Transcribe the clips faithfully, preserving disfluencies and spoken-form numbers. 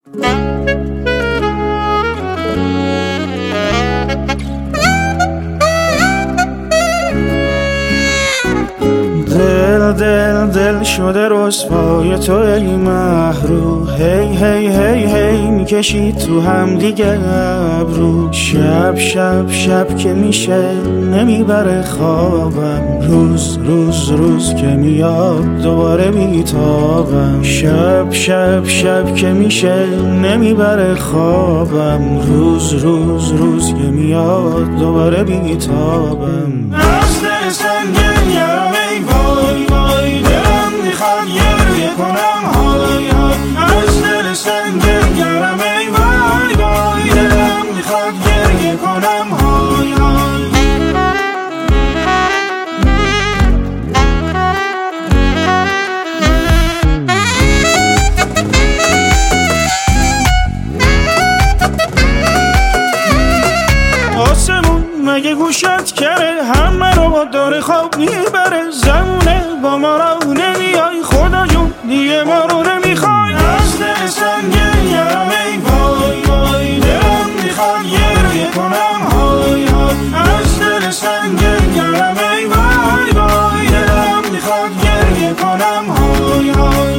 دل دل دل شده رسوای تو ای محرو، هی هی هی هی میکشی تو هم دیگه ابرو. شب شب شب که میشه نمیبره خوابم، روز روز روز که میاد دوباره بیتابم. شب شب شب که میشه نمیبره خوابم، روز روز روز که میاد دوباره بیتابم. از دل سنگین یارم ای وای وای، دلم میخواد گریه کنم های های. از دل سنگین یارم ای وای وای، دلم میخواد گریه کنم های های. آسمون مگه گوشت کره، همه رو با داره خواب میبره. زمونه با ما را نمیای، خدا جون دیگه ما رو نمیخوای. از دل سنگین یارم ای وای وای، دلم میخواد گریه کنم های های. از دل سنگین یارم ای وای وای، دلم میخواد گریه کنم های های.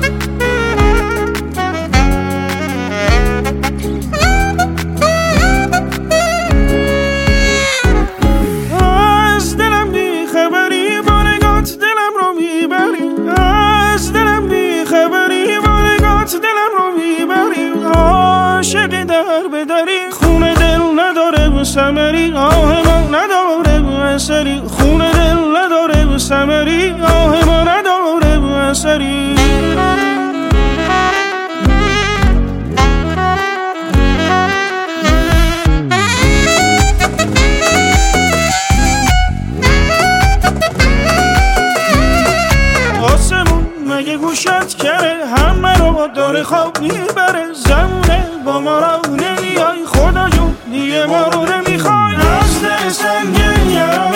عاشقی در بدری، خون دل نداره ثمری، آه ما نداره اثری. خون دل نداره ثمری، آه ما نداره اثری. آسمون مگه گوشت کره، همه رو داره خواب میبره. زمونه با ما را نمیای، خدا جون دیگه ما رو نمیخوای. از دل سنگین یارم